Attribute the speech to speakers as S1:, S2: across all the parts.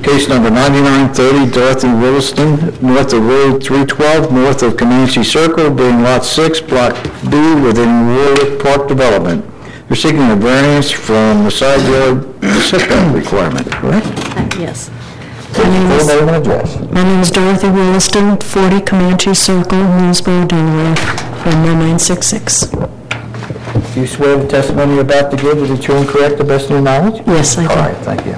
S1: Case number 9930, Dorothy Williston, north of Road 312, north of Comanche Circle, being Lot 6, Block B, within Warwick Park Development. They're seeking a variance from the side yard setback requirement, correct?
S2: Yes.
S1: Full name and address.
S2: My name is Dorothy Williston, 40 Comanche Circle, Hillsborough, Delaware, 11966.
S1: Do you swear the testimony you're about to give is the true and correct, to the best of your knowledge?
S2: Yes, I do.
S1: All right, thank you.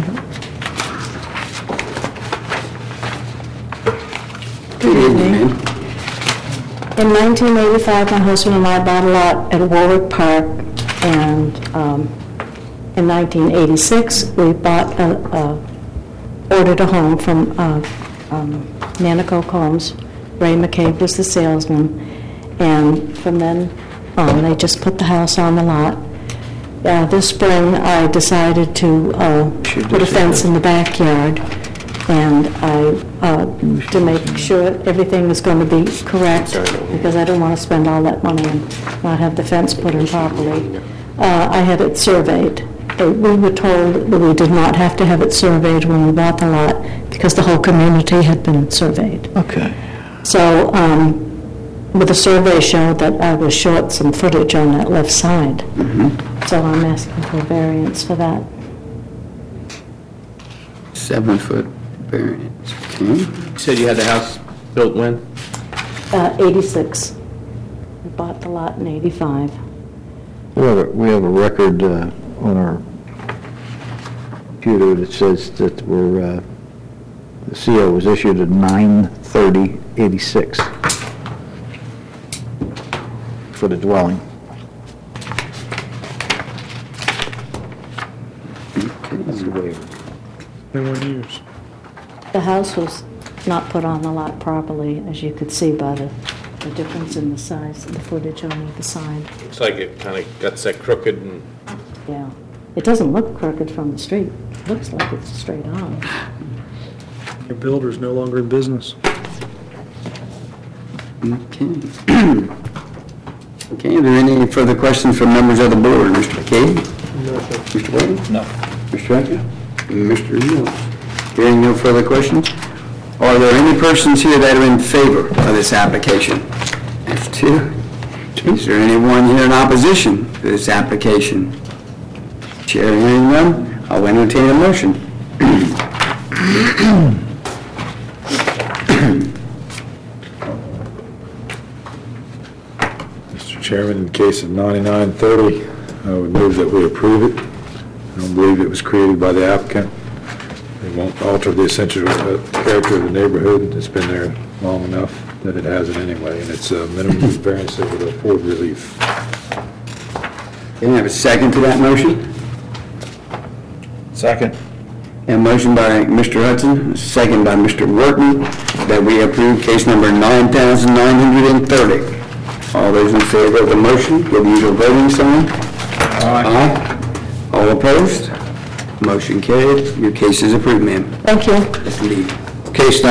S2: Good evening. In 1985, my husband and I bought a lot at Warwick Park, and in 1986, we ordered a home from Nanaco Combs. Ray McCabe was the salesman, and from then on, they just put the house on the lot. This spring, I decided to put a fence in the backyard, and to make sure everything was going to be correct, because I don't want to spend all that money and not have the fence put in properly. I had it surveyed. We were told that we did not have to have it surveyed when we bought the lot, because the whole community had been surveyed.
S1: Okay.
S2: So, with the survey showed that I was short some footage on that left side. So I'm asking for a variance for that.
S3: 7-foot variance. Okay.
S4: You said you had the house built when?
S2: 86. We bought the lot in 85.
S1: We have a record on our computer that says that the CO was issued at 9/30/86 for the dwelling. That's the waiver.
S5: 21 years.
S2: The house was not put on the lot properly, as you could see by the difference in the size of the footage on either side.
S4: Looks like it kind of got set crooked and...
S2: Yeah. It doesn't look crooked from the street. It looks like it's straight on.
S5: Your builder's no longer in business.
S3: Okay. Okay, are there any further questions from members of the board? Mr. McCabe?
S5: No, sir.
S3: Mr. Wade?
S1: No.
S3: Mr. Ecker? Mr. Mills? Hearing no further questions, are there any persons here that are in favor of this application? That's two. Is there anyone here in opposition to this application? Chair hearing none, I'll entertain a motion.
S6: Mr. Chairman, in the case of 9930, I would move that we approve it. I don't believe it was created by the applicant. It won't alter the essential character of the neighborhood. It's been there long enough that it has it anyway, and it's a minimum variance that would afford relief.
S3: Can I have a second to that motion?
S1: Second.
S3: A motion by Mr. Hudson, a second by Mr. Workman, that we approve case number 9930. All those in favor of the motion, give the usual voting sign. Aye. All opposed? Motion carried. Your case is approved, ma'am.
S2: Thank you.
S3: Yes, indeed.
S1: Case